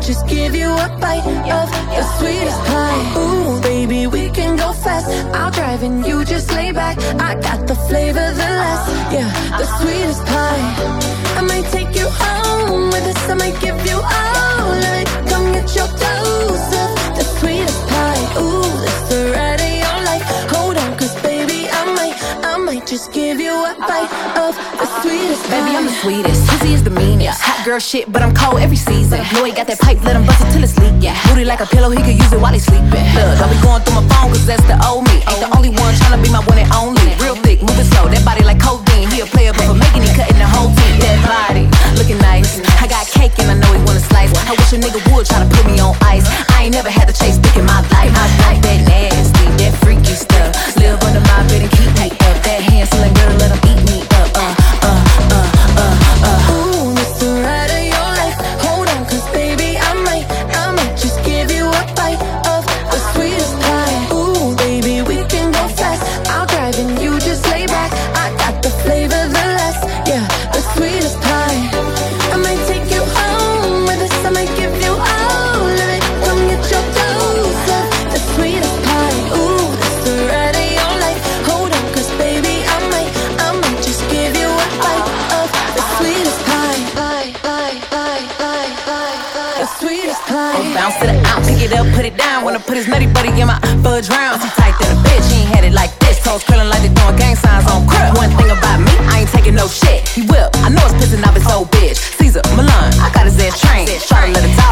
just give you a bite of the sweetest pie. Ooh, baby, we can go fast. I'll drive and you just lay back. I got the flavor, the last, yeah, the sweetest pie. I might take you home with us. I might give you all of it. Come get your dose of the sweetest pie. Ooh, it's the ride of your life. Hold on, cause baby, I might just give you a bite of the sweetest pie. Baby, I'm the sweetest, pussy is the meanest. Hot girl shit, but I'm cold every season. Know he got that pipe, let him bust it till it's leak. Yeah, booty like a pillow, he could use it while he's sleeping. Look, don't be going through my phone, cause that's the old me. Ain't the only one tryna be my one and only. Real thick, moving slow, that body like codeine. He a player, but for making it, cutting the whole team. That body, looking nice. I got cake and I know he wanna slice. I wish a nigga would try to put me on ice. I ain't never had to chase dick in my life. I like that nasty, that freaky stuff. Live under my bed and keep me up. That handsome girl, let him eat me up. Ooh, it's the ride of your life. Hold on, cause baby, I might just give you a bite of the sweetest pie. Ooh, baby, we can go fast. I'll drive and you just lay back. I got the flavor, the last, yeah, the sweetest pie. I might take you home with us. I might give you all of it. Come get your dose of the sweetest pie. Ooh, it's the ride of your life. Hold on, cause baby, I might just give you a bite of the sweetest pie. The sweetest pie. Bounce to the ounce, pick it up, put it down. Wanna put his nutty buddy in my fudge round. He tight than a bitch, he ain't had it like this. Toes curling like they doing gang signs on crib. One thing about me, I ain't taking no shit. He will, I know it's pissing off his old bitch. Caesar, Milan, I got his ass trained. Try to let it